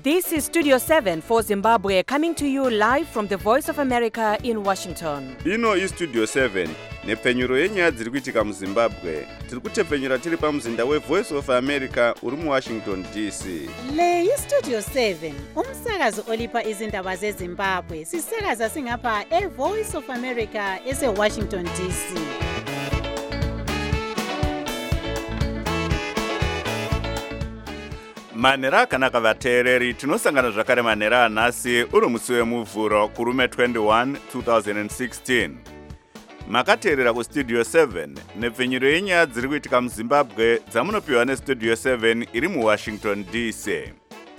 This is Studio 7 for Zimbabwe, coming to you live from the Voice of America in Washington. Ino iStudio 7 nepfenyuro yenyaya dziri kuitika muZimbabwe. Tiri kutepfenyura tiri pamuzinda weVoice of America uri muWashington DC. Le iStudio 7 umsakazo olipa izindaba zeZimbabwe. Sisakaza singapha eVoice of America eseWashington DC. Manhero akanaka vateereri, tinosangana zvakare manhero anhasi uri musi wemuvhuro kurume 21 2016. Makateerera kuStudio 7 nepfenyuro yenyaya dziri kuitika muZimbabwe dzamunopiwa neStudio 7 iri muWashington DC.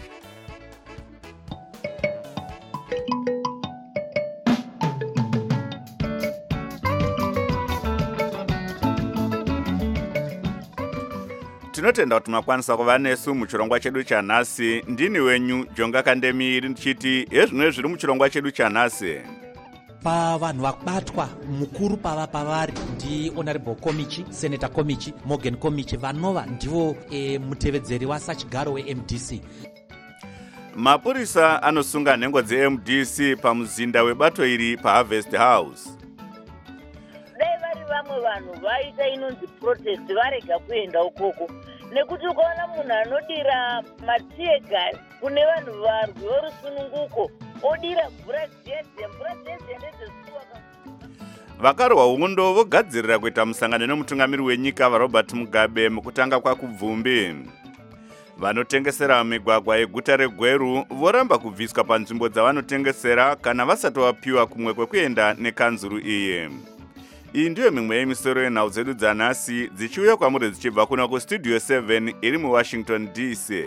Tinotenda kuti makwanisa kuva nesu muchirongwa chedu chanhasi. Ndini wenyu Jonga Kandemiri ndichiti hezvino zviri muchirongwa chedu chanhasi. Pavanhu vakubatwa mukuru pava pavari ndi Honorable Komichi, Senator Komichi, Morgan Komichi, vanova ndivo mutevedzeri wasachigaro weMDC. Mapurisa anosunga nhengo dzeMDC pamuzinda webato iri paHarvest House. Dai vari vamwe vanhu vaita inonzi protest varega kuenda ukoko, nekuti ukaona munhu anodira matiye gas kune vanhu varwi vorusununguko odira mvura dzese ndedzesiwaka. Vakarwa hondo vogadzirira kuita musangano nemutungamiri wenyika vaRobert Mugabe mukutanga kwakubvumbi. Vanotengesera migwagwa yeguta reGweru voramba kubviswa panzvimbo dzavanotengesera kana vasati vapiwa kumwe kwekuenda nekanzuru iyi. Iyi ndiyo mimwe yemisoro yenhau dzedu dzanhasi dzichiuya kwamuri dzichibva kuna kuStudio 7 iri muWashington DC.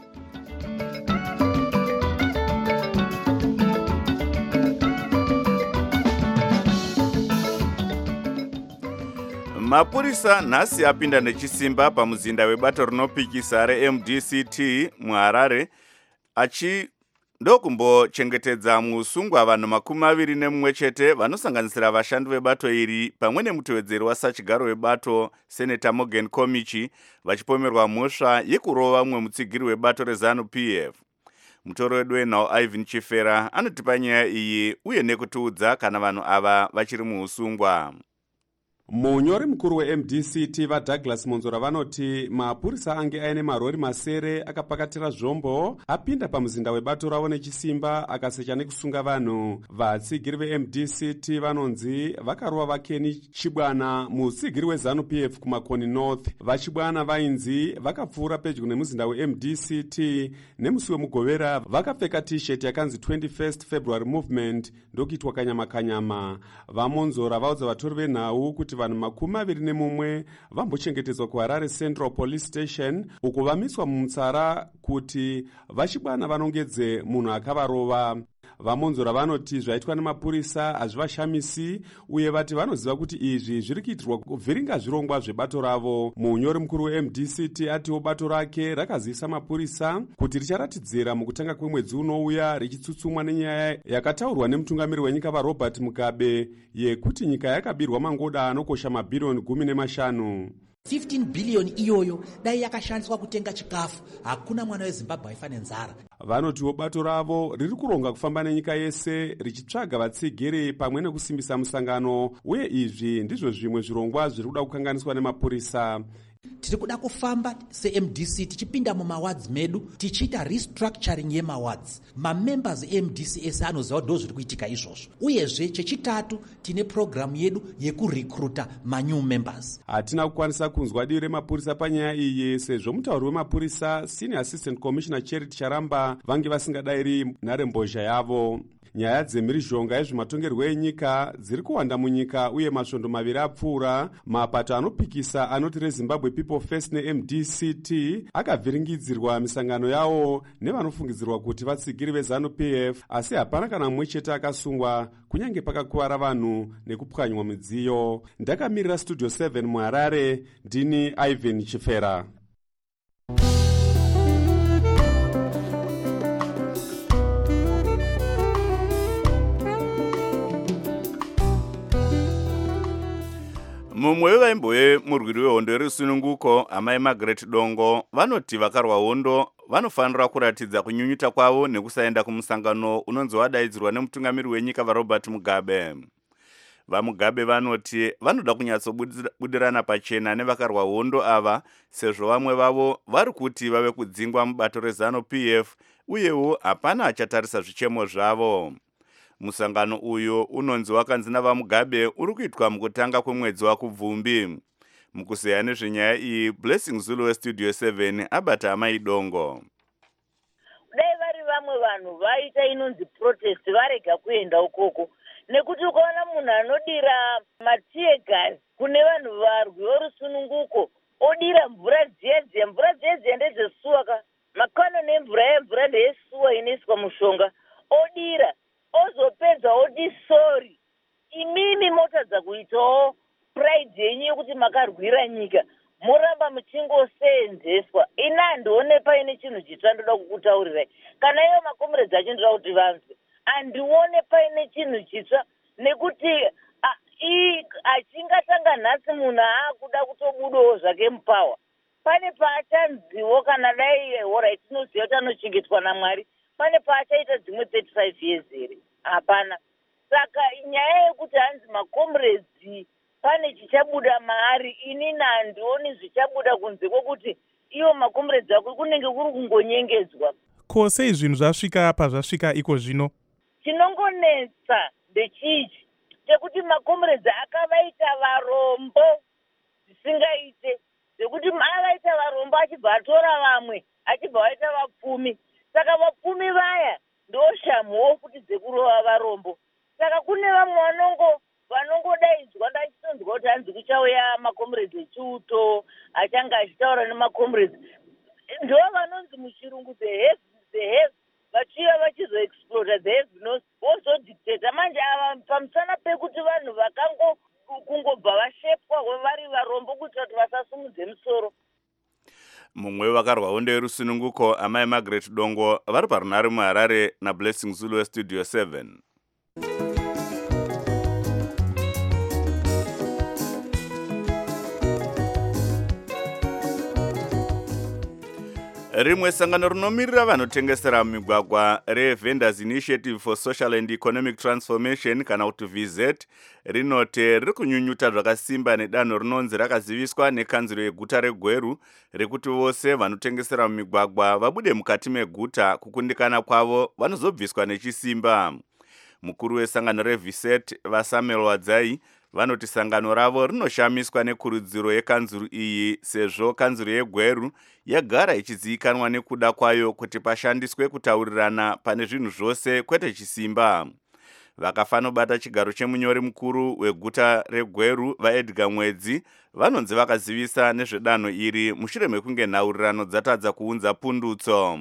Mapurisa nhasi apinda nechisimba pamuzinda webato rinopikisa reMDCT muHarare ndokumbochengetedza musungwa vanhu 21 chete vanosanganisira vashandi vebato iri pamwe nemutevedzeri wasachigaro webato Senator Morgan Komichi vachipomerwa mhosva yekurova mumwe mutsigiri webato reZANU-PF. Mutoro wedu wenhau Ivan Chifera anotipa nyaya iyi uye nekutiudza kana vanhu ava vachiri muusungwa. Munyori mukuru weMDCT vaDouglas Monzora vanoti mapurisa ange aine marori masere akapakatira zvombo apinda pamuzinda webato ravo nechisimba akasecha nekusunga vanhu. Vatsigiri veMDCT vanonzi vakarova vaKenny Chibwana mutsigiri weZANU-PF kuMakoni North. VaChibwana vainzi vakapfuura pedyo nemuzinda weMDCT nemusi wemugovera vakapfeka t-shirt yakanzi 21st February Movement ndokuitwa kanyama. VaMonzora vaudza vatori venhau kuti vanhu 21 vambochengetedzwa kuHarare Central Police Station uko vamiswa mumutsara kuti vachibwana vanongedze munhu akavarova. VaMonzora vanoti zvaitwa nemapurisa hazvivashamisi uye vati vanoziva kuti izvi zviri kuitirwa kuvhiringa zvirongwa zvebato ravo. Munyori mukuru weMDCT atiwo bato rake rakazivisa mapurisa kuti richaratidzira mukutanga kwemwedzi unouya richitsutsumwa nenyaya yakataurwa nemutungamiri wenyika vaRobert Mugabe yekuti nyika yakabirwa mangoda anokosha mabhirioni 15. 15 billion iyoyo dai yakashandiswa kutenga chikafu, hakuna mwana weZimbabwe aifa nenzara. Vanotiwo bato ravo riri kuronga kufamba nenyika yese richitsvaga vatsigiri pamwe nekusimbisa musangano, uye izvi ndizvo zvimwe zvirongwa zviri kuda kukanganiswa nemapurisa. Tiri kuda kufamba seMDC tichipinda mumawards medu tichiita restructuring yemawards. Mamembers eMDC ese anoziva ndo zviri kuitika izvozvo. Uyezve chechitatu tine program yedu yekurecruita new members. Hatina kukwanisa kunzwa divi remapurisa panyaya iyi sezvo mutauri wemapurisa Senior Assistant Commissioner Charity Charamba vange vasingadayiri nharembozha yavo. Nyaya dzemhirizhonga yezvematongerwo enyika dziri kuwanda munyika uye masvondo maviri apfuura. Mapato anopikisa anoti reZimbabwe People First neMDCT akavhiringidzirwa misangano yawo nevanofungidzirwa kuti vatsigiri veZANU-PF, asi hapana kana mumwe chete akasungwa kunyange pakakuvara vanhu nekupwanywa midziyo. Ndakamirira Studio 7 muHarare, ndini Ivan Chifera. mumwe wevaimboye murwiri wehondo yerusununguko amai Margaret Dongo vanoti vakarwa hondo vanofanira kuratidza kunyunyuta kwavo nekusaenda kumusangano unonzi wadaidzirwa nemutungamiri wenyika vaRobert Mugabe. VaMugabe vanoti vanoda kunyatsobudirana pachena nevakarwa hondo ava sezvo vamwe vavo vari kuti vave kudzingwa mubato reZANU-PF uyewo hapana achatarisa zvichemo zvavo. Musangano uyo unonzi wakanzi navaMugabe uri kuitwa mukutanga kwemwedzi waKubvumbi. Mukuzeya nezvenyaya iyi, Blessing Zulu weStudio 7 abata amai Dongo. Dai vari vamwe vanhu vaita inonzi protest varega kuenda ukoko, nekuti ukaona munhu anodira matiye gas kune vanhu varwi vorusununguko odira mvura dziye ndedzesuwa ka makano nemvura ndeyesuwa inoiswa mushonga odira ozopedza oti sori imimi mota dzakuitawo pride yenyu yekuti makarwira nyika muramba muchingoseenzeswa. Ina handione paine chinhu chitsva ndoda kukutaurirai. Kana iyo makomeredzi acho ndoda kuti vanzwe, handione paine chinhu chitsva nekuti achingatanga nhasi munhu aakuda kutobudawo zvake mupawa. Pane paachanziwo kana dai hora tinoziva kuti anochengetwa naMwari, pane paachaita dzimwe 35 years here? Hapana. Saka nyaya yekuti hanzi makomeredzi pane chichabuda maari, ini handioni zvichabuda kunze kwokuti iwo makomeredzi ako kunenge kuri kungonyengedzwa. Ko sei zvinhu zvasvika apa zvasvika iko zvino? Chinongonetsa ndechichi chekuti makomeredzi akavaita varombo zvisingaite, zvekuti avaita varombo achibva atora vamwe achibva vaita vapfumi. Saka vapfumi vaya ndoshamhuwo kuti dzekurova varombo. Saka kune vamwe vanongodaidzwa ndachitonzwa kuti hanzi kuchauya makomeredzi echiuto achange achitaura nemakomeredzi, ndo vanonzi muchirungu the have vachiva vachizoexploda the have not vozodictata. Manje ava pamusana pekuti vanhu vakangokungobva vashepwa vari varombo kuitira kuti vasasumudze musoro. Mumwe vakarwa hondo yerusununguko amai Margaret Dongo vari parunare muHarare naBlessing Zulu weStudio 7. Rimwe sangano rinomirira vanotengesera mumigwagwa reVendors Initiative for Social and Economic Transformation kana kuti VZ rinoti riri kunyunyuta zvakasimba nedanho rinonzi rakaziviswa nekanzuro yeguta reGweru rekuti vose vanotengesera mumigwagwa vabude mukati meguta, kukundikana kwavo vanozobviswa nechisimba. Mukuru wesangano reVZ vaSamuel Wadzai vanoti sangano ravo rinoshamiswa nekurudziro yekanzuro iyi sezvo kanzuro yeGweru yagara ichizivikanwa nekuda kwayo kuti pashandiswe kutaurirana pane zvinhu zvose kwete chisimba. Vakafanobata chigaro chemunyori mukuru weguta reGweru vaEdgar Mwedzi vanonzi vakazivisa nezvedanho iri mushure mekunge nhaurirano dzatadza kuunza pundutso.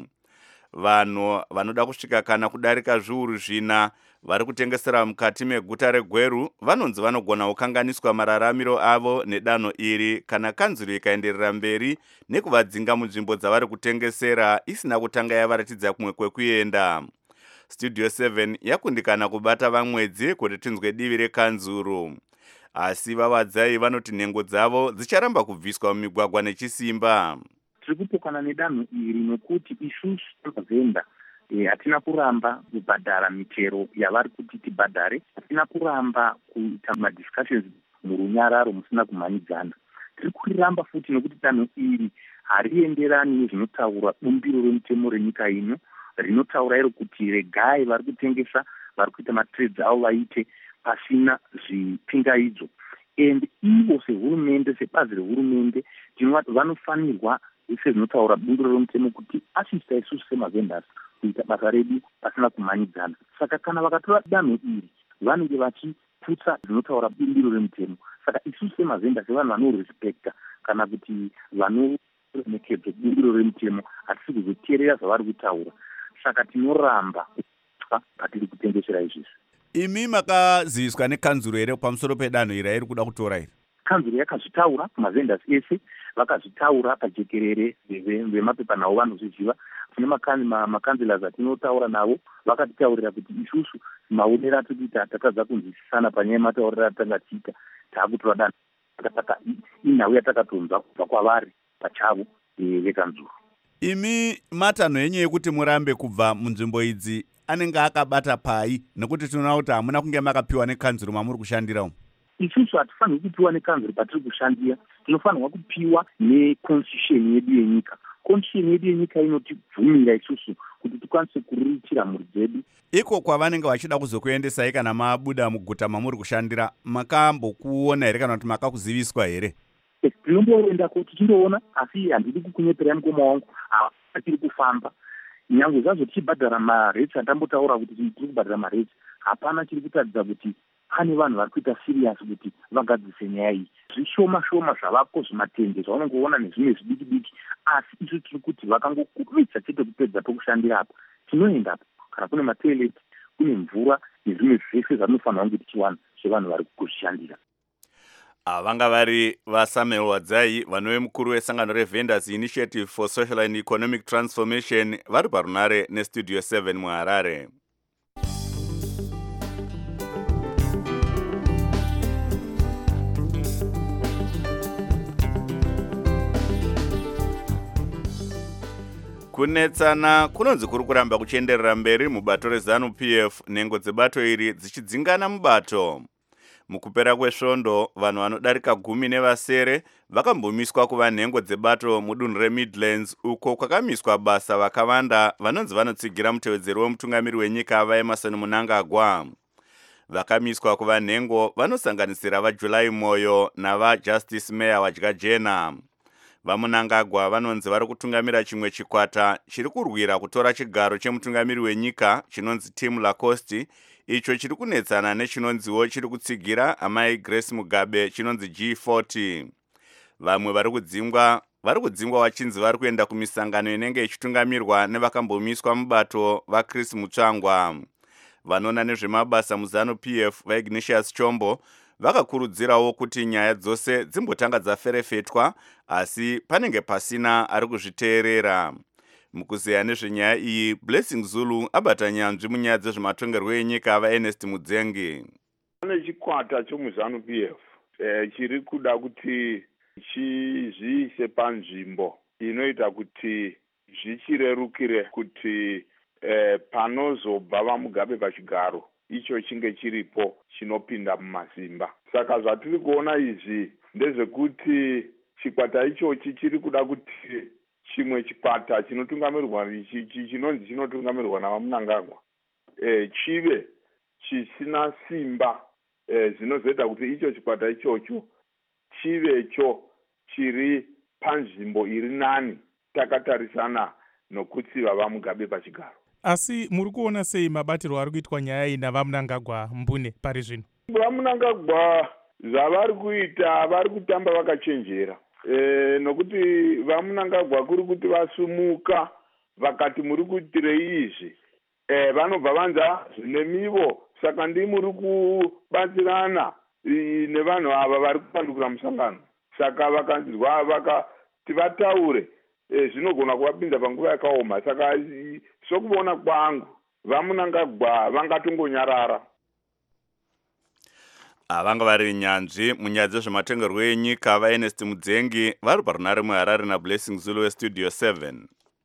Vanhu vanoda kusvika kana kudarika zviuru 4 vari kutengesera mukati meguta reGweru vanonzi vanogona kukanganiswa mararamiro avo nedanho iri kana kanzuro ikaenderera mberi nekuvadzinga munzvimbo dzavari kutengesera isina kutanga yavaratidza kumwe kwekuenda. Studio 7 yakundikana kubata vaMwedzi kuti tinzwe divi rekanzuro. Asi vaWadzai vanoti nhengo dzavo dzicharamba kubviswa mumigwagwa nechisimba. Tiri kutokana nedanho iri nekuti isusu vaVenda hatina kuramba kubhadhara michero yavari kuti tibhadhare, hatina kuramba kuita madiscussions murunyararo musina kumhanyidzana. Tiri kuramba futi nekuti danho iri harienderani nezvinotaura bumbiro remutemo renyika ino, rinotaura iro kuti regai vari kutengesa, vari kuita matrades avo vaite pasina zvipingaidzo. And ivo sehurumende, sebazi rehurumende, vanofanirwa sezvinotaura bumbiro remutemo kuti asista isusu semaVendors kuita basa redu pasina kumhanyidzana. Saka kana vakatora danho iri vanenge vachiputsa zvinotaura bumbiro remutemo. Saka isusu semaVendors vanhu vanorespekta kana kuti vanoremekedza bumbiro remutemo hatisi kuzoteerera zvavari kutaura. Saka tinoramba patiri kutengesera izvizvi. Imi makaziviswa nekanzuro here pamusoro pedanho iri iri kuda kutora iri? Kanzuro yakazvitaura kumaVendors ese, vakazvitaura pajekerere vemapepa navo vanozviziva. Tine makanzilas atinotaura navo vakatitaurira kuti isusu maonero atikuita tatadza kunzwisisana panyaya yematauriro atanga tiita, taakutora danho inhau yatakatonzwa kubva kwavari pachavo vekanzuro. Imi matanho yenyu yekuti murambe kubva munzvimbo idzi anenge akabata pai, nekuti tinoona kuti hamuna kunge makapiwa nekanzuro mamuri kushandira umu? Isusu hatifanirwi kupiwa nekanzuro patiri kushandira, tinofanirwa kupiwa neconstitution yedu yenyika. Constitution yedu yenyika inotibvumira isusu kuti tikwanise kuriritira mhuri dzedu. Iko kwavanenge vachida kuzokuendesai kana mabuda muguta mamuri kushandira, makambokuona here kana kuti makakuziviswa here? Tinomboendako tichindoona, asi handidi kukunyeperai mukoma wangu, tiri kufamba. Nyange zvazvo tichibhadhara maretsi, andambotaura kuti tiri kubhadhara maretsi, hapana chiri kutaridza kuti pane vanhu vari kuita serious kuti vagadzise nyaya iyi. Zvishoma shoma zvavako zvimatende zvaunongoona nezvimwe zvidiki diki, asi isu tiri kuti vakangokurumidza chete kupedza pokushandira apa. Tinoendapo kana kune matoileti, kune mvura nezvimwe zvese zvanofanira kunge tichiwana zvevanhu vari kuzvishandira. Vanga vari vaSamuel Wadzai, vanove mukuru wesangano reVendors Initiative for Social and Economic Transformation, vari parunare nestudio 7 muHarare. Kunetsana kunonzi kuri kuramba kuchienderera mberi mubato reZANU-PF, nhengo dzebato iri dzichidzingana mubato. Mukupera kwesvondo, vanhu vanodarika 10 vakambomiswa kuva nhengo dzebato mudunhu reMidlands, uko kwakamiswa basa vakawanda vanonzi vanotsigira mutevedzeri wemutungamiri wenyika vaEmmerson Mnangagwa. Vakamiswa kuva nhengo vanosanganisira vaJuly Moyo navaJustice Mayor Wadyajena. VaMnangagwa vanonzi vari kutungamira chimwe chikwata chiri kurwira kutora chigaro chemutungamiri wenyika chinonzi Team Lacoste, icho chiri kunetsana nechinonziwo chiri kutsigira amai Grace Mugabe chinonzi G40. Vamwe vari kudzingwa vachinzi vari kuenda kumisangano inenge ichitungamirwa nevakambomiswa mubato vaChris Mutsvangwa. Vanoona nezvemabasa muZANU-PF vaIgnatius Chombo vakakurudzirawo kuti nyaya dzose dzimbotanga dzaferefetwa, asi panenge pasina ari kuzviteerera. Mukuzeya nezvenyaya iyi, Blessing Zulu abata nyanzvi munyaya dzezvematongerwo enyika vaErnest Mudzengi. Pane chikwata chomuZANU-PF chiri kuda kuti chizviise panzvimbo inoita kuti zvichirerukire kuti panozobva vaMugabe pachigaro icho chinge chiripo chinopinda mumazimba. Saka zvatiri kuona izvi ndezvekuti chikwata ichochi chiri kuda kuti chimwe chikwata chinotungamirwa chinonzi chinotungamirwa navaMnangagwa chive chisina simba, zvinozoita kuti icho chikwata ichocho chivecho chiri panzvimbo iri nani takatarisana nokutsiva vaMugabe pachigaro. Asi muri kuona sei mabatirwo ari kuitwa nyaya iyi navaMnangagwa mbune pari zvino? VaMnangagwa zvavari kuita vari kutamba vakachenjera, nokuti vaMnangagwa kuri kuti vasumuka vakati muri kuitirei izvi, vanobva vanza zvinemivo, saka ndi muri kubatsirana nevanhu ava vari kupandukira musangano. Saka vakanzwa vakati vataure, zvinogona kuvapinza panguva yakaoma. Saka sokuona kwangu vaMnangagwa vangatongonyarara. Vanga vari nyanzvi munyaya dzezvematongerwo enyika vaErnest Mudzengi vari parunare muHarare naBlessing Zulu westudio 7.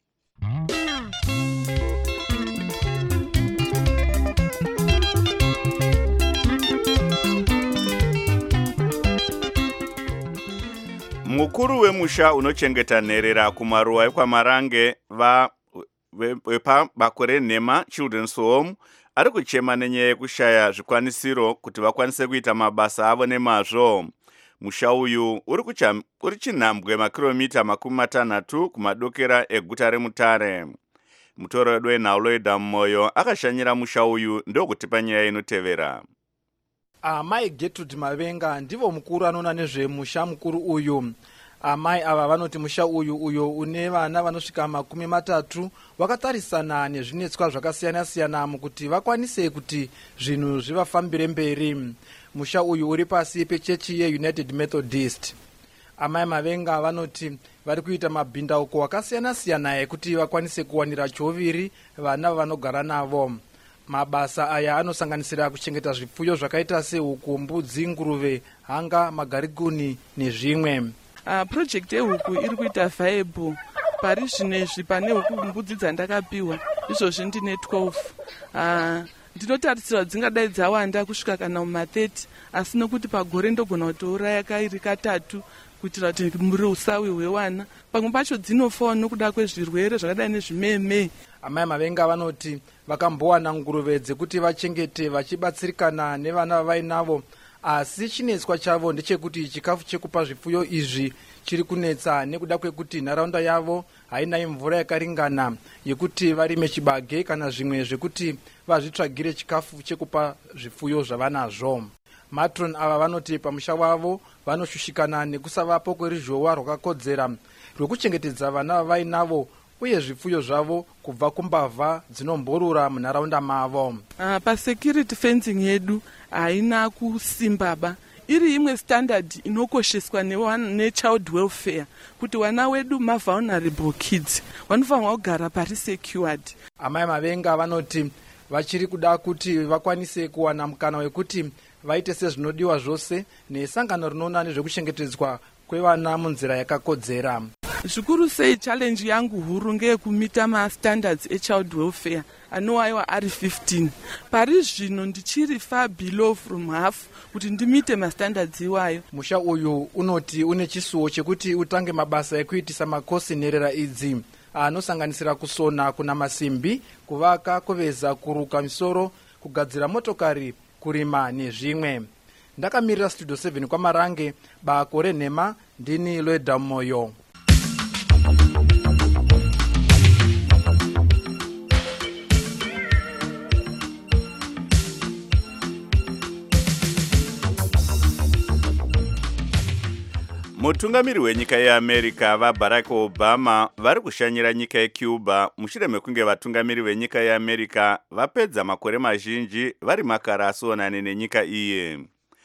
Mukuru wemusha unochengeta nherera kumaruwa ekwaMarange wepabako renhema Children's Home ari kuchema nenyaya yekushaya zvikwanisiro kuti vakwanise kuita mabasa avo nemazvo. Musha uyu uri chinhambwe makiromita 60 kumadokera eguta reMutare. Mutoro wedu wenhau Loida Moyo akashanyira musha uyu ndokutipa nyaya inotevera. Amai Gertrude Mavenga ndivo mukuru anoona nezvemusha mukuru uyu. Amai ava vanoti musha uyo une vana vanosvika 30 wakatarisana nezvinetswa zvakasiyana siyana mukuti vakwanise kuti zvinhu zvivafambire mberi. Musha uyu uri pasi pechechi yeUnited Methodist. Amai Mavenga vanoti vari kuita mabhindauko akasiyana siyana ekuti vakwanise kuwanira choviri vana vanogara navo. Mabasa aya anosanganisira kuchengeta zvipfuyo zvakaita sehuku, mbudzi, nguruve, hanga, magarikuni nezvimwe. Project yehuku iri kuita viable. Pari zvinezvi pane huku mbudzi dzandakapiwa izvozvi ndine 12. Ndinotarisira dzingadai dzawanda kusvika kana muma30, asi nokuti pagore ndogona kutouraya kairi katatu kuitira kuti muri usawi hwewana. Pamwe pacho dzinofawo nokuda kwezvirwere zvakadai nezvimeme. Amai Mavenga vanoti vakambowana nguruve dzekuti vachengete vachibatsirikana nevana vainavo, asi chinetswa chavo ndechekuti chikafu chekupa zvipfuyo izvi chiri kunetsa nekuda kwekuti nharaunda yavo haina mvura yakaringana yekuti varime chibage kana zvimwe zvekuti vazvitsvagire chikafu chekupa zvipfuyo zvavanazvo. Matron ava vanoti pamusha wavo vanoshushikana nekusavapo kweruzhowa rwakakodzera rwekuchengetedza vana vainavo uye zvipfuyo zvavo kubva kumbavha dzinomborura munharaunda mavo. Pasecurity fencing yedu haina kusimbaba. Iri imwe standard inokosheswa nechild welfare kuti wana wedu vulnerable kids vanofanirwa kugara pari secured. Amai Mavenga vanoti vachiri kuda kuti vakwanise kuwana mukana wekuti vaite sezvinodiwa zvose nesangano rinoona nezvekuchengetedzwa kwevana munzira yakakodzera. Zvikuru sei challenge yangu huru ngeyekumita mastandards echild welfare anowaiwa ari 15. Pari zvino ndichiri far below from half kuti ndimite mastandards iwayo. Musha uyu unoti une chisuwo chekuti utange mabasa ekuitisa makosi nherera idzi anosanganisira kusona, kuna masimbi, kuvaka, kuveza, kuruka misoro, kugadzira motokari, kurima nezvimwe. Ndakamirira Studio 7 kwaMarange, bakore nhema, ndini Loeda Moyo. Mutungamiri wenyika yeAmerica vaBarack Obama vari kushanyira nyika yeCuba mushure mekunge vatungamiri venyika yeAmerica vapedza makore mazhinji vari makarasonane nenyika iye.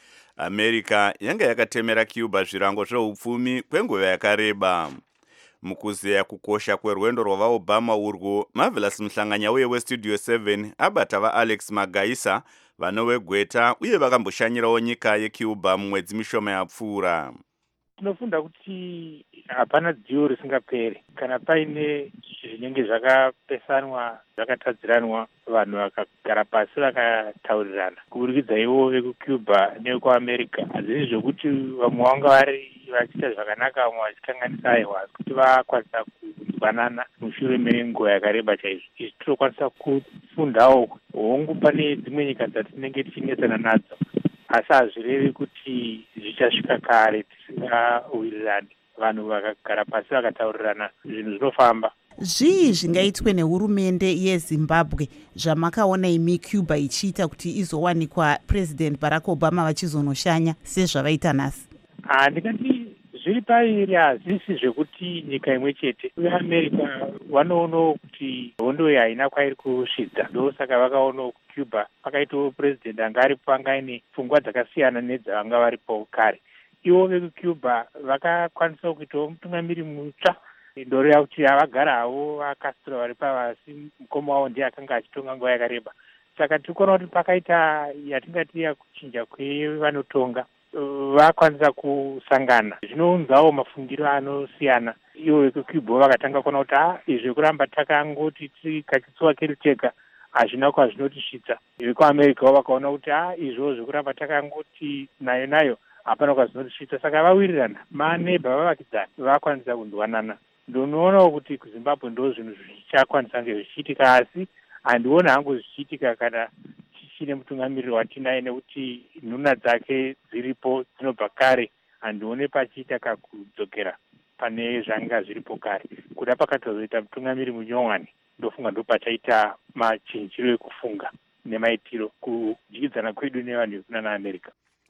America yanga yakatemera Cuba zvirango zveupfumi kwenguva yakareba. Mukuzeya kukosha kwerwendo rwavaObama urwu, Marvelous Mhlanganya uye weStudio 7 abata vaAlex Magaisa vanowegweta uye vakamboshanyirawo nyika yeCuba mumwedzi mishoma yapfuura. Tinofunda kuti hapana dziyo risingaperi. Kana paine zvinenge zvakapesanwa, zvakatadziranwa, vanhu vakagara pasi vakataurirana kuburikidza ivo vekuCuba nevekuAmerica, hazvisi zvokuti vamwe vanga vari vachiita zvakanaka, vamwe vachikanganisa aiwa, kuti vakwanisa kunzwanana mushure menguva yakareba chaizvo. Izvi tinokwanisa kufundawo hongu pane dzimwe nyika dzatinenge tichinetsana nadzo, asi hazvirevi kuti zvichasvika kare tisingawirirani. Vanhu vakagara pasi vakataurirana, zvinhu zvinofamba. Zvii zvingaitwe nehurumende yeZimbabwe zvamakaona imi Cuba ichiita kuti izowanikwa President Barack Obama vachizonoshanya sezvavaita nhasi? Ndingati zviri pairi, hazvisi zvekuti nyika imwe chete. VeAmerica vanoonawo kuti hondo iyi haina kwairi kusvidza, ndosaka vakaonawo kuCuba pakaitawo president anga aripo anga aine pfungwa dzakasiyana nedzavanga varipo kare. Ivo vekuCuba vakakwanisa kuitawo mutungamiri mutsva, ndoreva kuti havagara havo vakasitira vari pavasi, mukoma wavo ndiye akanga achitonga nguva yakareba. Saka tirikuona kuti pakaita yatingati yakuchinja kwevanotonga, vakwanisa kusangana. Zvinounzawo mafungiro anosiyana. Ivo vekuCuba vakatanga kuona kuti izvi kuramba takangoti tikachitsuwa kedu tega hazvina kwazvinotisvitsa. VekuAmerica vakaona kuti izvo zvekuramba takangoti nayo hapana kwazvinotisvitsa, saka vawirirana. Manebha vavakidzana vakwanisa kunzwanana. Ndinoonawo kuti kuZimbabwe ndo zvinhu zvichakwanisa kunge zvichiitika, asi handioni hangu zvichiitika kana tichine mutungamiriri watinaye, nekuti nhuna dzake dziripo dzinobva kare. Handioni pachiita kakudzokera pane zvanga zviripo kare. Kuda pakatozoita mutungamiri munyowani, ndofunga ndo pachaita machinjiro ekufunga nemaitiro kudyidzana kwedu nevanhu vekunana America.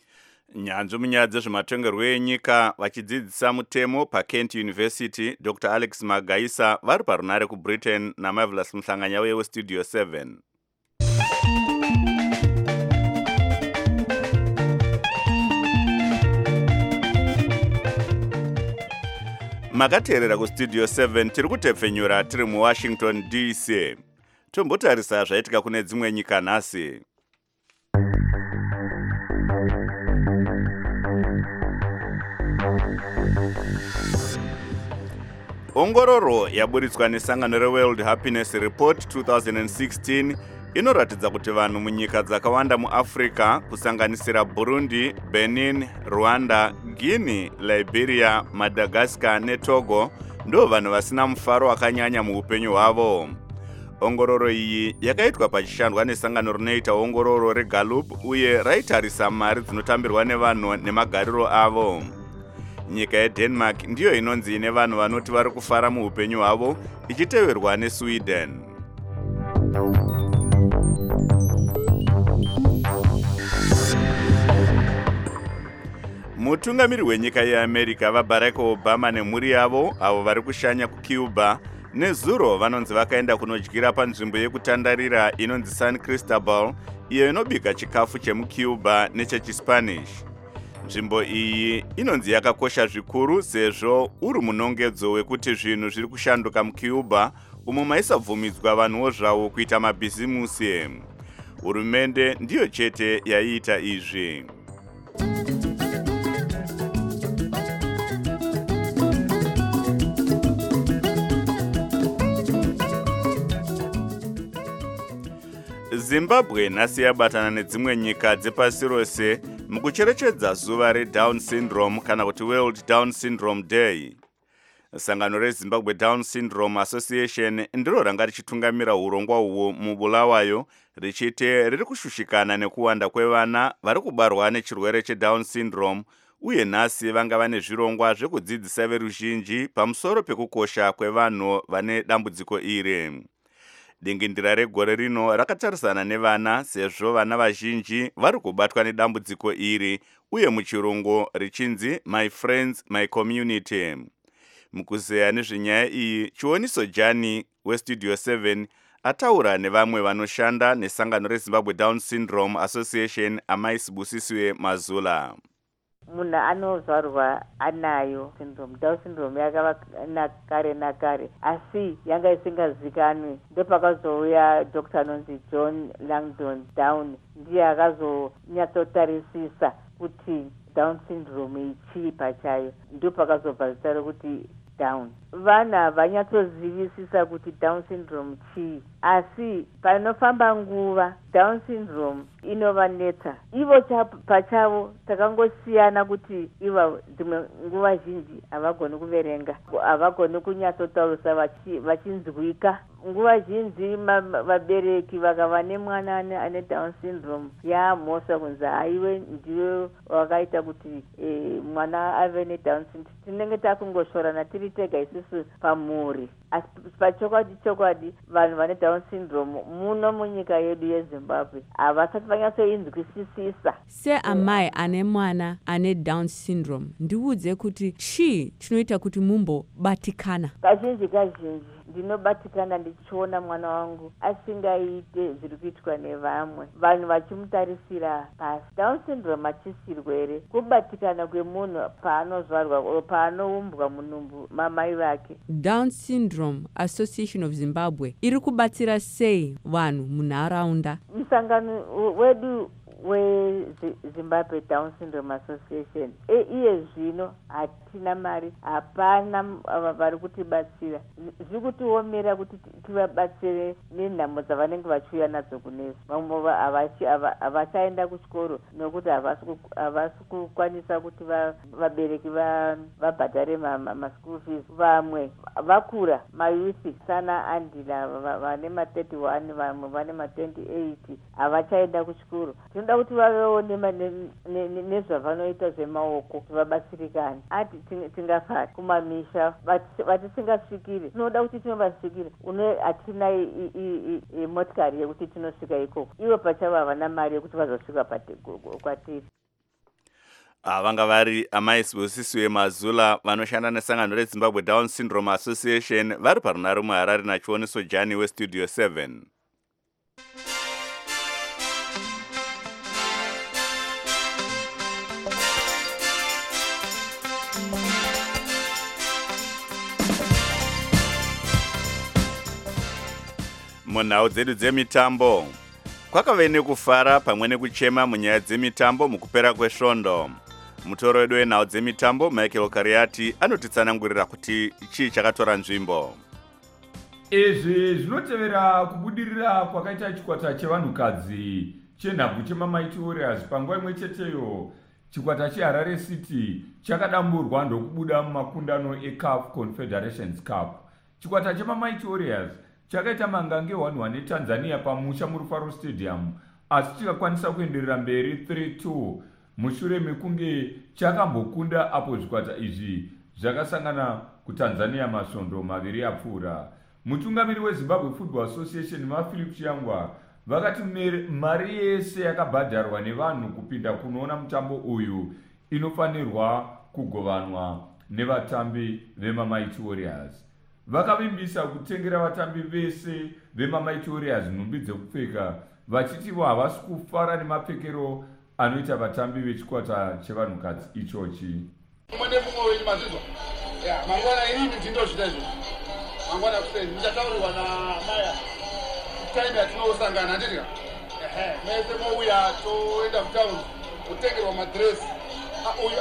Nyanzvi munyaya dzezvematongerwo enyika vachidzidzisa mutemo paKent University, Dr. Alex Magaisa vari parunare kuBritain naMarvelous Mhlanganya uye weStudio 7. Makateerera kuStudio 7 tiri kutepfenyura tiri muWashington DC. tombotarisa zvaitika kune dzimwe nyika nhasi. Ongororo yaburitswa nesangano reWorld Happiness Report 2016 inoratidza kuti vanhu munyika dzakawanda muAfrica kusanganisira Burundi, Benin, Rwanda, Guinea, Liberia, Madagascar neTogo ndo vanhu vasina mufaro wakanyanya muupenyu hwavo. Ongororo iyi yakaitwa pachishandwa nesangano rinoita ongororo reGallup uye raitarisa mari dzinotambirwa nevanhu nemagariro avo. Nyika yeDenmark ndiyo inonzi ine vanhu vanoti vari kufara muupenyu hwavo ichiteverwa neSweden. Mutungamiri wenyika yeAmerica vaBarack Obama nemhuri yavo avo vari kushanya kuCuba nezuro vanonzi vakaenda kunodyira panzvimbo yekutandarira inonzi San Cristobal iyo inobika chikafu chemuCuba nechechiSpanish. Nzvimbo iyi inonzi yakakosha zvikuru sezvo uri munongedzo wekuti zvinhu zviri kushanduka muCuba umo maisabvumidzwa vanhuwo zvavo kuita mabhizimusi. Hurumende ndiyo chete yaiita izvi. Zimbabwe nhasi yabatana nedzimwe nyika dzepasi rose mukucherechedza zuva reDown Syndrome kana kuti World Down Syndrome Day. Sangano reZimbabwe Down Syndrome Association ndiro ranga richitungamira urongwa uwo mubulawayo richiti riri kushushikana nekuwanda kwevana vari kubarwa nechirwere cheDown Syndrome uye nhasi vanga vane zvirongwa zvekudzidzisa veruzhinji pamusoro pekukosha kwevanhu vane dambudziko iri. Dingindira regore rino rakatarisana nevana sezvo vana vazhinji vari kubatwa nedambudziko iri uye muchirungu richinzi My Friends, My Community. Mukuzeya nezvenyaya iyi, Chioniso Jani weStudio 7 ataura nevamwe vanoshanda nesangano reZimbabwe Down Syndrome Association amaisibusisiwe Mazula. Munhu anozvarwa anayo syndrome. Down syndrome yakava nakare nakare asi yanga isingazikanwi. Ndopakazouya Dr. anonzi John Langdon Down ndiye akazonyatsotarisisa kuti Down syndrome ichii pachayo. Ndopakazobva zita rokuti Down. Vana havanyatsozivisisa kuti Down syndrome chii, asi panofamba nguva Down syndrome inovanetsa. Ivo pachavo takangosiyana kuti ivo dzimwe nguva zhinji havagoni kuverenga, havagoni kunyatsotaurisa vachinzwika. Nguva zhinji vabereki vakava nemwana ane Down syndrome yamhosa kunzi aiwe ndiwe wakaita kuti mwana ave neDown syndrome. Tinenge takungoshorana tiri tega isusu pamhuri. Asi pachokwadi vanhu vane Down syndrome muno munyika yedu yeZimbabwe havasati vanyatsoinzwisisisa. Seamai ane mwana ane Down syndrome, ndiudze kuti chii chinoita kuti mumbobatikana? Kazhinji ndinobatikana ndichiona mwana wangu asingaite zviri kuitwa nevamwe, vanhu vachimutarisira pasi. Down syndrome hachisi, kubatikana kwemunhu paanozvarwa paanoumbwa munumbu mamai vake. Down Syndrome Association of Zimbabwe iri kubatsira sei vanhu munharaunda? Musangano wedu weZimbabwe Down Syndrome Association iye zvino hatina mari, hapana vari kutibatsira. Zviri kutiomera kuti tivabatsire nenhamo dzavanenge vachiuya nadzo kunesu. Vamwe havachaenda kuchikoro nokuti havasi kukwanisa kuti vabereki vabhadhare maschool fees. Vamwe vakura mayuthi sana andina vane ma31, vamwe vane ma28 havachaenda kuchikoro. Tinoda kuti vavewo nezvavanoita zvemaoko vabatsirikane. Ati tingafari kumamisha vatisingasvikiri, tinoda kuti tinovasvikire. Hatina motikari yekuti tinosvika ikoko, ivo pachavo havana mari yekuti vazosvika kwatiri. Vanga vari amaisibusisiwe Mazula vanoshanda nesangano reZimbabwe Down Syndrome Association vari parunare muHarare naChioniso Jani weStudio 7. Munhau dzedu dzemitambo kwakave nekufara pamwe nekuchema munyaya dzemitambo mukupera kwesvondo. Mutoro wedu wenhau dzemitambo Michael Kariati anotitsanangurira kuti chii chakatora nzvimbo. Izvi zvinotevera kubudirira kwakaita chikwata chevanhukadzi chenhabvu chemaMighty Warriors. Panguva imwe cheteyo chikwata cheHarare City chakadamburwa ndokubuda mumakundano eCAF Confederations Cup. Chikwata chemaMighty Warriors chakaita mangange 1-1 neTanzania pamusha muRufaro Stadium, asi chikakwanisa kuenderera mberi 3-2 mushure mekunge chakambokunda apo zvikwata izvi zvakasangana kuTanzania masvondo maviri apfuura. Mutungamiri weZimbabwe Football Association Philip Chiyangwa vakati mari yese yakabhadharwa nevanhu kupinda kunoona mutambo uyu inofanirwa kugovanwa nevatambi vemaMighty Warriors. Vakavimbisa kutengera vatambi vese vemaMighty Warriors nhumbi dzekupfeka, vachiti havasi kufara nemapfekero anoita vatambi vechikwata chevanhukadzi ichochi. Mangwana ini ndindoshita izvo. Mangwana kuseni ndichataurwa naMaya. Time yatinosangana ndika. Mese mouya toenda kutaundi kutengerwa madress. Uyu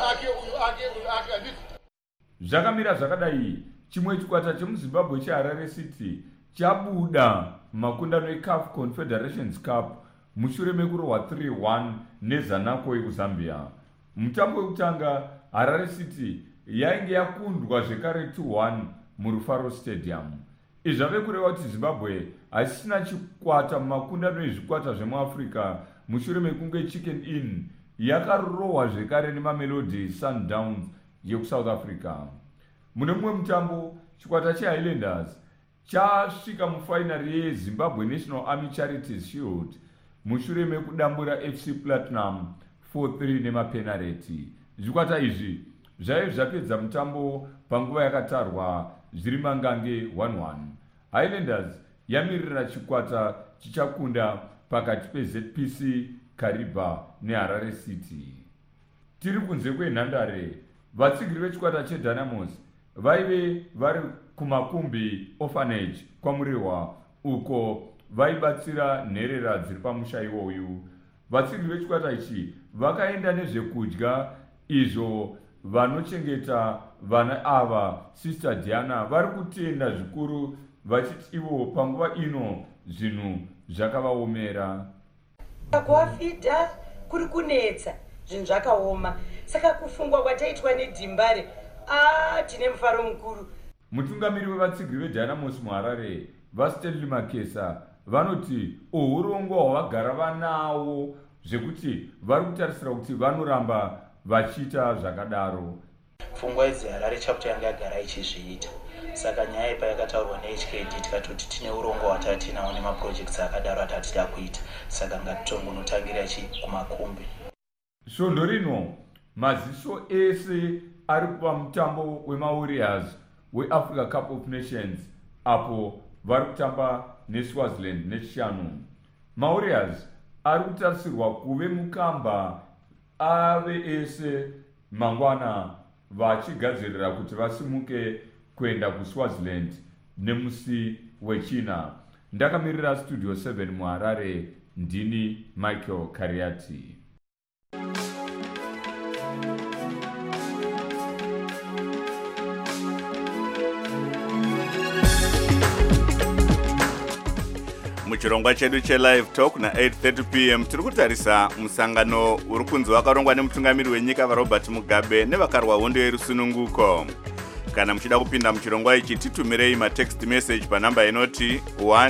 ake anditi. Zvakamira zvakadai, chimwe chikwata chemuZimbabwe cheHarare City chabuda makundano eCAF Confederations Cup mushure mekurohwa 3-1 neZanaco yekuZambia. Mutambo wekutanga Harare City yainge yakundwa zvekare 2-1 muRufaro Stadium. Izvi zvave kureva kuti Zimbabwe hasina chikwata mumakundano ezvikwata zvemuAfrica mushure mekunge Chicken Inn yakarohwa zvekare neMamelodi Sundowns yekuSouth Africa. Mune mumwe mutambo, chikwata cheHighlanders chasvika mufainari yeZimbabwe National Army Charities Shield mushure mekudambura FC Platinum 4-3 nemapenareti. Zvikwata izvi zvaive zvapedza mutambo panguva yakatarwa zviri mangange 1-1. Highlanders yamirira chikwata chichakunda pakati peZPC Kariba neHarare City. Tiri kunze kwenhandare, vatsigiri vechikwata cheDynamos vaive vari kumakumbi orphanage kwaMuriwa, uko vaibatsira nherera dziri pamusha iwoyu. Vatsigiri vechikwata ichi vakaenda nezvekudya izvo vanochengeta vana ava Sister Diana vari kutenda zvikuru, vachiti ivo panguva ino zvinhu zvakavaomera. Kuafita kuri kunetsa, zvinhu zvakaoma, saka kufungwa kwataitwa neDhimbare tine mufaro mukuru. Mutungamiri wevatsigiri veDynamos muHarare vaStanley Makesa vanoti uhurongo hwavagara vanawo zvekuti vari kutarisira kuti vanoramba vachiita zvakadaro. Pfungwa idzeHarare chapter yanga yagara ichizviita, saka nyaya ipa yakataurwa neHKD tikatoti tine urongo hwatatinawo nemaprojects akadaro atatida kuita, saka ngatitongonotangira kumakumbi. Svondo rino maziso ese ari pamutambo wemaWarriors weAfrica Cup of Nations apo vari kutamba neSwaziland nechishanu. MaWarriors ari kutarisirwa kuve mukamba ave ese mangwana vachigadzirira kuti vasimuke kuenda kuSwaziland nemusi wechina. Ndakamirira Studio 7 muHarare, ndini Michael Kariati. Muchirongwa chedu cheLive Talk na 8:30 p.m. tiri kutarisa musangano uri kunzi wakarongwa nemutungamiri wenyika vaRobert Mugabe nevakarwa hondo yerusununguko. Kana muchida kupinda muchirongwa ichi titumirei matext message panamba inoti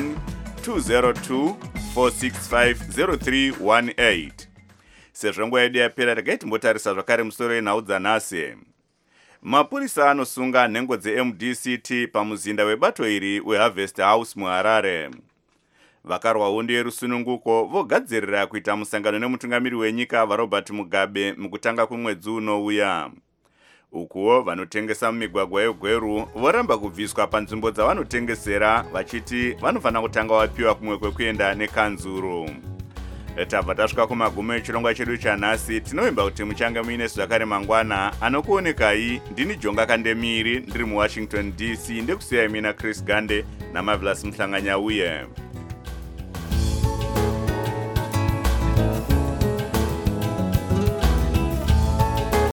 1202465038. Sezvo nguva yedu yapera, regai timbotarisa zvakare musoro yenhau dzanhasi. Mapurisa anosunga nhengo dzeMDCT pamuzinda webato iri weHarvest House muHarare. Vakarwa hondo yerusununguko vogadzirira kuita musangano nemutungamiri wenyika vaRobert Mugabe mukutanga kwemwedzi unouya. Ukuwo vanotengesa mumigwagwa yeGweru voramba kubviswa panzvimbo dzavanotengesera, vachiti vanofanira kutanga vapiwa kumwe kwekuenda nekanzuru. Tabva tasvika kumagumo echirongwa chedu chanhasi. Tinovimba kuti muchange muine zvakare mangwana. Anokuonekai ndini Jonga Kandemiri ndiri muWashington DC, ndekusiyai mina Chris Gande naMarvelous Mhlanganyauye.